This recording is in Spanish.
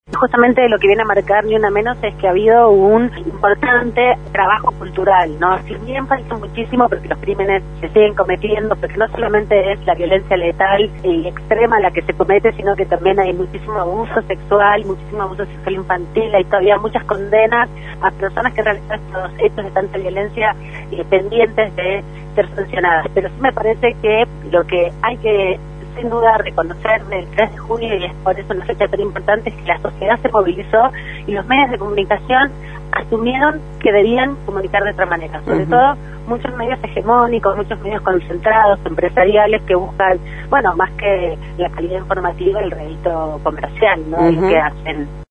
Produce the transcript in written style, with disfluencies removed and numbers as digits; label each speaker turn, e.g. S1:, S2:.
S1: Justamente lo que viene a marcar Ni Una Menos es que ha habido un importante trabajo cultural, ¿no? Si bien falta muchísimo porque los crímenes se siguen cometiendo, porque no solamente es la violencia letal y extrema la que se comete, sino que también hay muchísimo abuso sexual infantil, hay todavía muchas condenas a personas que realizan estos hechos de tanta violencia pendientes de ser sancionadas. Pero sí me parece que lo que hay que sin duda reconocer del 3 de junio, y es por eso una fecha tan importante, es que la sociedad se movilizó y los medios de comunicación asumieron que debían comunicar de otra manera, sobre todo muchos medios hegemónicos, muchos medios concentrados, empresariales, que buscan, bueno, más que la calidad informativa, el rédito comercial, ¿no? Lo que hacen